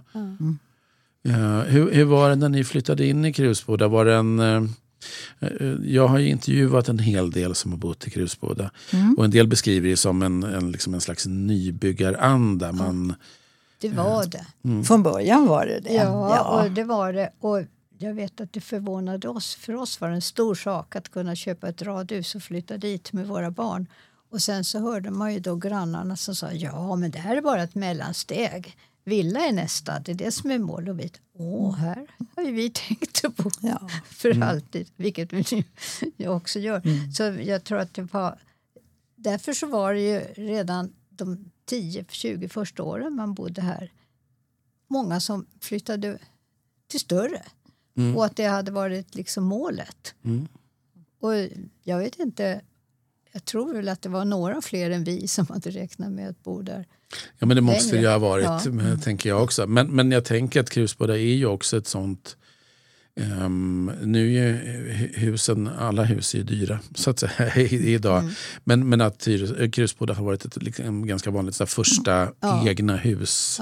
Hur var det när ni flyttade in i Krusboda? Var det jag har ju intervjuat en hel del som har bott i Krusboda. Och en del beskriver det som en slags nybyggaranda. Det var det. Från början var det det. Ja, och det var det. Och jag vet att det förvånade oss. För oss var det en stor sak att kunna köpa ett radhus och flytta dit med våra barn. Och sen så hörde man ju då grannarna som sa, men det här är bara ett mellansteg. Villa är nästa, det är det som är mål. Och vi, här har ju vi tänkt att bo för alltid. Vilket jag också gör. Så jag tror att det var, därför så var det ju redan de 10-20 första åren man bodde här. Många som flyttade till större. Och att det hade varit liksom målet. Och jag vet inte, jag tror väl att det var några fler än vi som hade räknat med att bo där. Ja, men det måste ju ha varit, tänker jag också. Men jag tänker att Krusboda är ju också ett sånt, nu är ju alla hus är ju dyra så att säga idag. Men att Krusboda har varit ett ganska vanligt så första egna hus.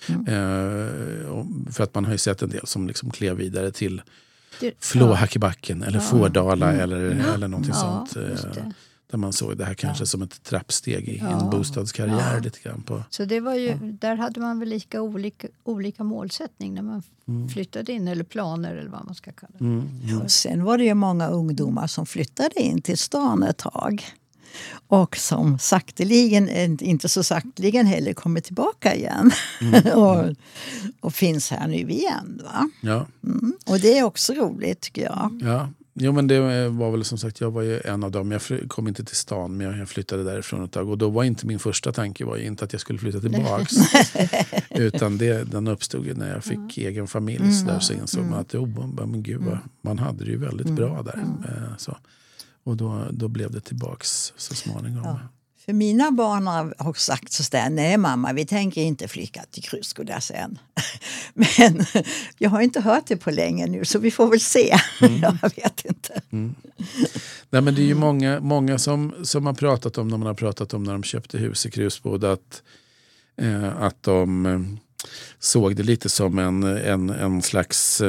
För att man har ju sett en del som liksom klev vidare till Flåhackebacken eller Fårdala eller någonting sånt. Där man såg det här kanske som ett trappsteg i en bostadskarriär lite grann på. Så det var ju, där hade man väl lika olika målsättning när man flyttade in, eller planer eller vad man ska kalla det. Och sen var det ju många ungdomar som flyttade in till stan ett tag. Och som sakteligen, inte så sakteligen heller, kommer tillbaka igen. och finns här nu igen, va? Ja. Och det är också roligt, tycker jag. Ja. Jo, men det var väl som sagt, jag var ju en av dem. Jag kom inte till stan, men jag flyttade därifrån ett tag. Och då var inte min första tanke var ju inte att jag skulle flytta tillbaks. Utan den uppstod ju när jag fick egen familj. Så insåg man att men gud, man hade det ju väldigt bra där. Så. Och då blev det tillbaks så småningom. Ja. För mina barn har sagt så där, nej mamma, vi tänker inte flytta till Krusboda sen. Men jag har inte hört det på länge nu, så vi får väl se. Jag vet inte. Nej, men det är ju många som har pratat om, när man har pratat om när de köpte hus i Krusboda, att de såg det lite som en slags...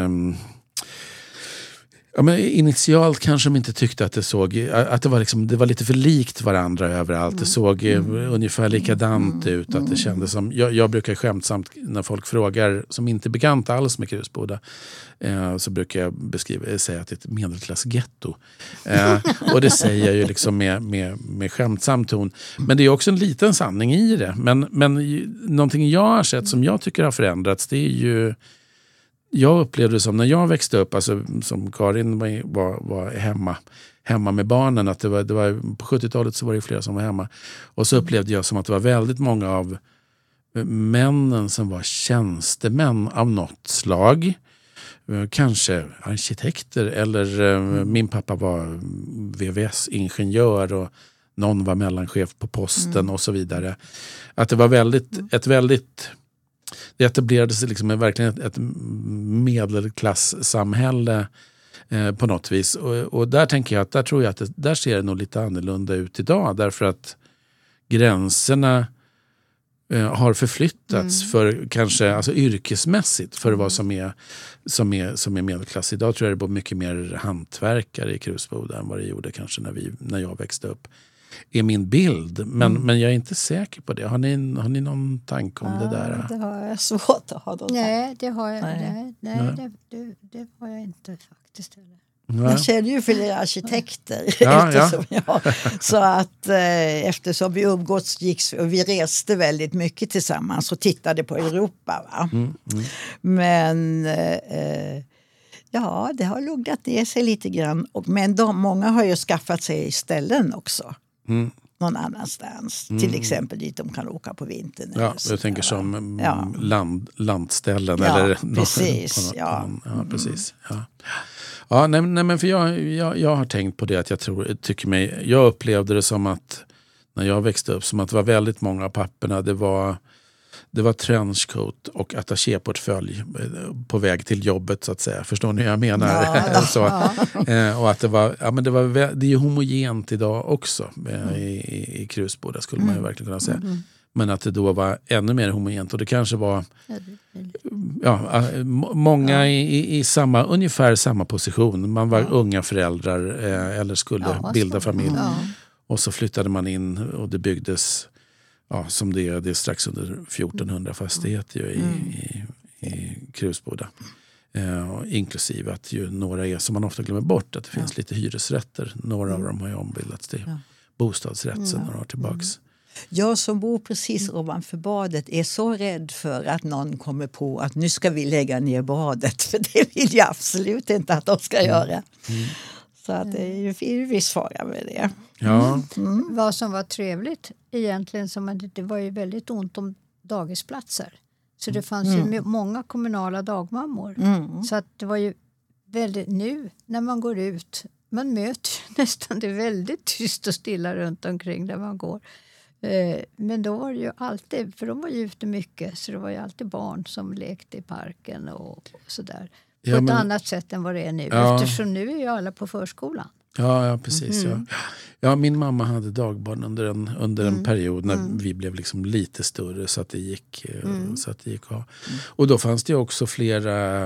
Ja, men initialt kanske de inte tyckte att det var lite för likt varandra överallt. Det såg ungefär likadant ut. Att det kändes som, jag brukar skämtsamt när folk frågar som inte är bekant alls med Krusboda, så brukar jag säga att det är ett medelklassgetto. Och det säger jag ju liksom med skämtsam ton. Men det är också en liten sanning i det. Men någonting jag har sett som jag tycker har förändrats, det är ju jag upplevde det som när jag växte upp, alltså som Karin var hemma med barnen, att det var på 70-talet så var det flera som var hemma. Och så upplevde jag som att det var väldigt många av männen som var tjänstemän av något slag. Kanske arkitekter eller min pappa var VVS-ingenjör och någon var mellanchef på posten och så vidare. Att det var det etablerade sig liksom verkligen ett medelklasssamhälle på något vis. Och där tänker jag att där tror jag att där ser det nog lite annorlunda ut idag, därför att gränserna har förflyttats för kanske alltså yrkesmässigt för vad som är medelklass. Idag tror jag det bor mycket mer hantverkare i Krusboda än vad det gjorde kanske när jag växte upp. Är min bild, men jag är inte säker på det. Har ni någon tanke om det där? Det har jag svårt att ha. Nej, det har jag det har jag inte faktiskt heller. Jag känner ju flera arkitekter Ja. så att eftersom vi umgås och vi reste väldigt mycket tillsammans och tittade på Europa. Va? Men det har lugnat ner sig lite grann. Men många har ju skaffat sig ställen också. Någon annanstans. Till exempel dit de kan åka på vintern. Ja, jag tänker som landställen. Ja, Eller precis. Precis. Ja, nej, men för jag har tänkt på det att jag upplevde det som att när jag växte upp som att det var väldigt många av papperna, det var trenchcoat och attachéportfölj på väg till jobbet så att säga. Förstår ni hur jag menar? Och att det är ju homogent idag också i Krusboda skulle man ju verkligen kunna säga. Men att det då var ännu mer homogent och det kanske var många i ungefär samma position. Man var unga föräldrar eller skulle bilda familj. Och så flyttade man in och det byggdes som det är strax under 1400 fastigheter i Krusboda. Inklusive att ju några är som man ofta glömmer bort att det finns lite hyresrätter. Några av dem har ju ombildats till bostadsrätt sedan några år tillbaks. Jag som bor precis ovanför badet är så rädd för att någon kommer på att nu ska vi lägga ner badet. För det vill jag absolut inte att de ska göra. Så att det är ju viss fara med det. Ja. Vad som var trevligt egentligen, det var ju väldigt ont om dagisplatser. Så det fanns ju många kommunala dagmammor. Så att det var ju väldigt, nu när man går ut, man möter nästan det väldigt tyst och stilla runt omkring där man går. Men då var det ju alltid, för de var ju ute mycket, så det var ju alltid barn som lekte i parken och sådär. På ett annat sätt än vad det är nu. Eftersom nu är ju alla på förskolan. Ja, precis. Ja, min mamma hade dagbarn under en period när vi blev liksom lite större så att det gick att ha. Och då fanns det också flera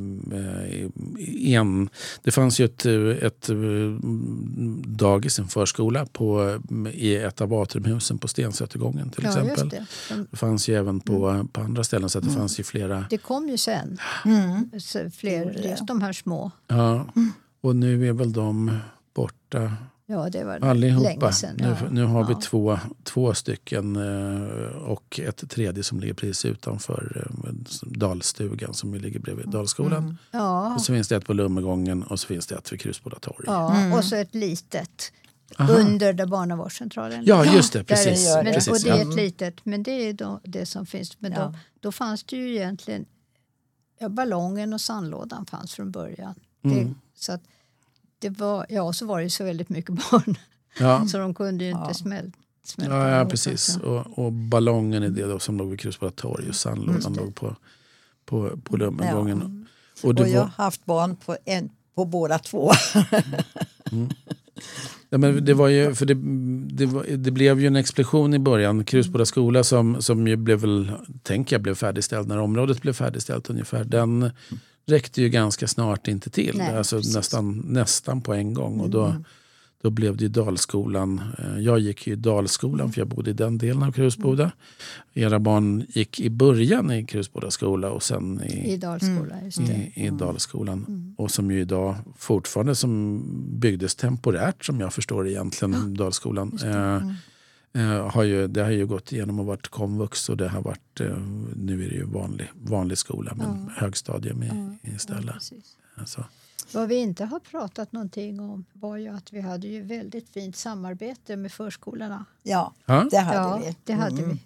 det fanns ju ett dagis, en förskola i ett av atriumhusen på Stensötergången till exempel. Det fanns ju även på andra ställen så att det fanns ju flera. Det kom ju sen. Fler de här små. Ja. Och nu är väl de borta det var allihopa. Länge sedan. Nu har vi två stycken och ett tredje som ligger precis utanför Dalstugan som ligger bredvid Dalskolan. Och så finns det ett på Lummegången och så finns det ett vid Krusboda torg. Och så ett litet under där barnavårdscentralen. Ja, just det. Precis. Och det är ett litet, men det är det som finns. Men då fanns det ju egentligen ballongen och sandlådan fanns från början. Så att det var, så var det så väldigt mycket barn. Så de kunde ju inte smälta. Ja, precis. Och ballongen är det då som låg vid Krusboda torg och sandlådan låg på Lummegången. Och jag har haft barn på båda två. Ja, men det var ju, för det blev ju en explosion i början. Krusboda skola som ju blev färdigställd när området blev färdigställt ungefär. Den räckte ju ganska snart inte till. Alltså nästan på en gång. Och då blev det ju Dalskolan. Jag gick ju i Dalskolan för jag bodde i den delen av Krusboda. Era barn gick i början i Krusboda skola och sen i Dalskolan. Just det. I Dalskolan. Och som ju idag fortfarande som byggdes temporärt som jag förstår egentligen Dalskolan. Det har ju gått igenom och varit komvux och det har varit, nu är det ju vanlig skola men högstadium istället. Alltså. Vad vi inte har pratat någonting om var ju att vi hade ju väldigt fint samarbete med förskolorna. Ja, det hade vi. Det hade vi.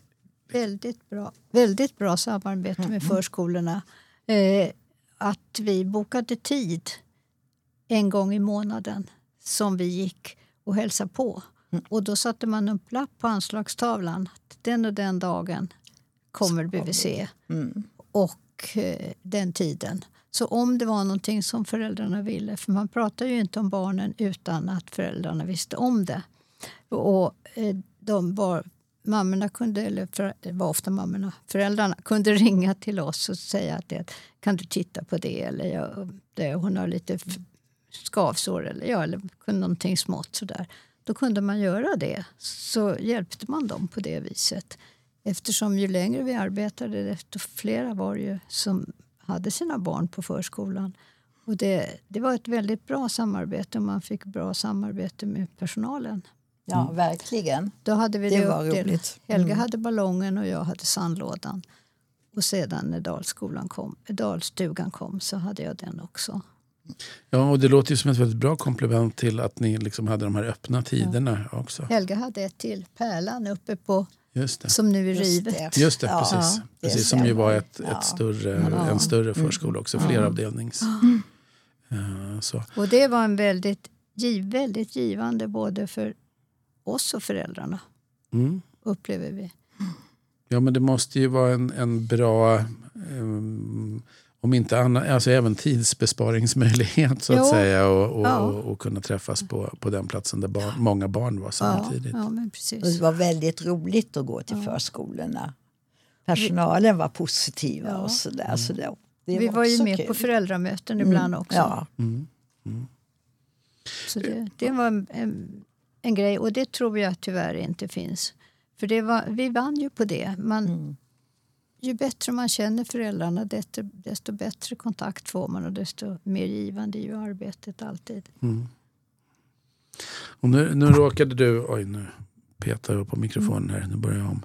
Väldigt bra samarbete med förskolorna. Att vi bokade tid en gång i månaden som vi gick och hälsade på. Och då satte man upp lapp på anslagstavlan att den och den dagen kommer BVC och den tiden. Så om det var någonting som föräldrarna ville, för man pratar ju inte om barnen utan att föräldrarna visste om det. Och mammorna kunde, eller det var ofta mammorna, föräldrarna kunde ringa till oss och säga att kan du titta på det, eller hon har lite skavsår eller någonting smått sådär. Då kunde man göra det, så hjälpte man dem på det viset. Eftersom ju längre vi arbetade desto flera var ju som hade sina barn på förskolan. Och det var ett väldigt bra samarbete och man fick bra samarbete med personalen. Ja, verkligen. Då hade vi det var roligt. Helga hade ballongen och jag hade sandlådan. Och sedan när dalstugan kom så hade jag den också. Ja, och det låter ju som ett väldigt bra komplement till att ni liksom hade de här öppna tiderna också. Helga hade ett till, Pärlan uppe på, som nu är rivet. Just det, precis. Precis, som ju var en större förskola också, fleravdelnings. Så. Och det var en väldigt givande både för oss och föräldrarna, upplever vi. Ja, men det måste ju vara en bra, om inte annat, alltså även tidsbesparingsmöjlighet så att säga och kunna träffas på den platsen där många barn var samtidigt. Ja, men precis. Det var väldigt roligt att gå till förskolorna. Personalen var positiva och sådär. Så vi var ju med på föräldramöten ibland också. Ja. Så det var en grej, och det tror jag tyvärr inte finns. För vi vann ju på det. Ju bättre man känner föräldrarna desto bättre kontakt får man och desto mer givande är ju arbetet alltid. Och nu råkade nu petar jag på mikrofonen här, nu börjar jag om.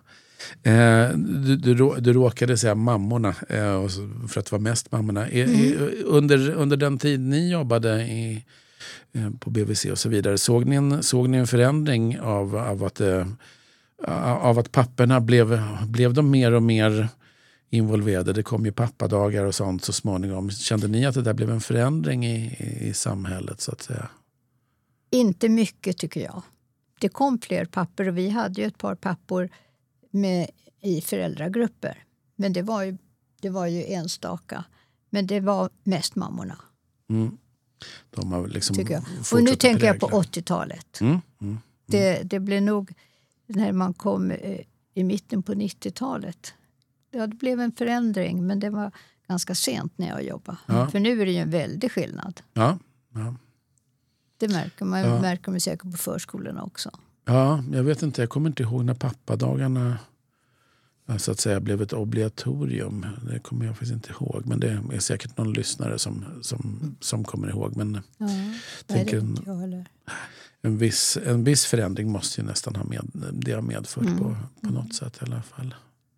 Du råkade säga mammorna för att det var mest mammorna. Under den tid ni jobbade på BVC och så vidare, såg ni en förändring av att papporna blev de mer och mer involverade? Det kom ju pappadagar och sånt så småningom. Kände ni att det där blev en förändring i samhället så att säga? Inte mycket tycker jag. Det kom fler pappor och vi hade ju ett par pappor i föräldragrupper. Men det var ju enstaka. Men det var mest mammorna. De har liksom tycker jag. Och nu tänker jag på 80-talet. Det blev nog när man kom i mitten på 90-talet. Det blev en förändring, men det var ganska sent när jag jobbade. Ja. För nu är det ju en väldig skillnad. Ja. Det märker man säkert på förskolorna också. Ja, jag vet inte. Jag kommer inte ihåg när pappadagarna så att säga blev ett obligatorium. Det kommer jag faktiskt inte ihåg. Men det är säkert någon lyssnare som kommer ihåg. Men en viss förändring måste ju nästan ha medfört på något sätt i alla fall.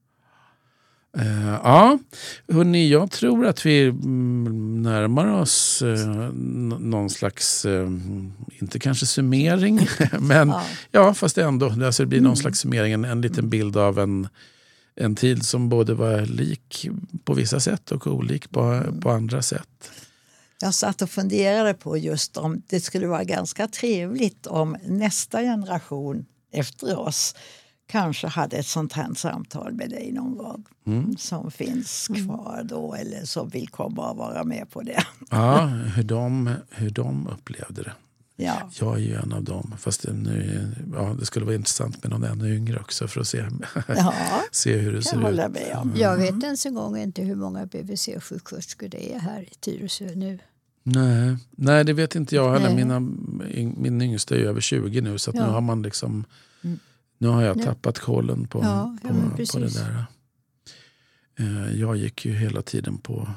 Hörrni, jag tror att vi närmar oss någon slags, inte kanske summering, men fast ändå. Det blir någon slags summering, en liten bild av en tid som både var lik på vissa sätt och olik på andra sätt. Jag satt och funderade på just om det skulle vara ganska trevligt om nästa generation efter oss kanske hade ett sånt här samtal med dig någon gång som finns kvar då eller som vill komma och vara med på det. Ja, hur de upplevde det. Ja. Jag är ju en av dem, fast det skulle vara intressant med någon ännu yngre också för att se hur det ser ut. Med. Jag vet ens en gång inte hur många BVC-sjuksköterskor det är här i Tyresö nu. Nej, det vet inte jag heller. Min yngsta är över 20 nu så att nu har man liksom... Nu har jag tappat kollen på det där. Jag gick ju hela tiden på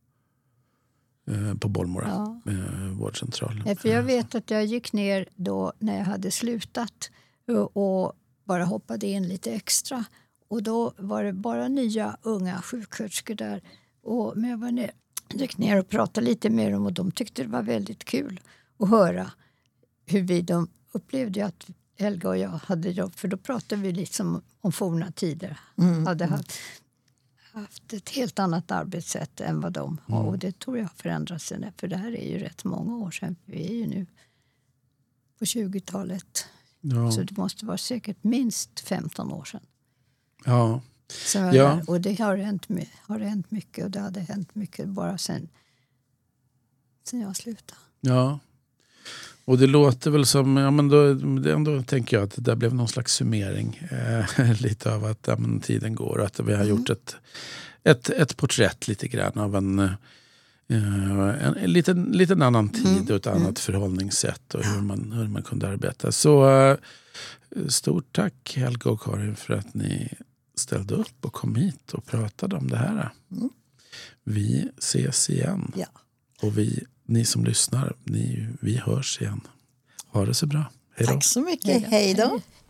Bollmora vårdcentral. För jag vet att jag gick ner då när jag hade slutat och bara hoppade in lite extra. Och då var det bara nya unga sjuksköterskor där. Men jag gick ner och pratade lite med dem och de tyckte det var väldigt kul att höra hur de upplevde att Helga och jag hade jobb. För då pratade vi liksom om forna tider. Hade haft ett helt annat arbetssätt än vad de har. Och det tror jag förändras sig. För det här är ju rätt många år sedan. Vi är ju nu på 20-talet. Ja. Så det måste vara säkert minst 15 år sedan. Ja. Och det har hänt mycket. Och det hade hänt mycket bara sen jag slutade. Ja. Och det låter väl som, då tänker jag att det där blev någon slags summering. Lite av att tiden går och att vi har gjort ett porträtt lite grann av en liten annan tid och ett annat förhållningssätt och hur man kunde arbeta. Så stort tack Helga och Karin för att ni ställde upp och kom hit och pratade om det här. Vi ses igen. Ja. Och ni som lyssnar, vi hörs igen. Ha det så bra. Hej då. Tack så mycket. Hej då.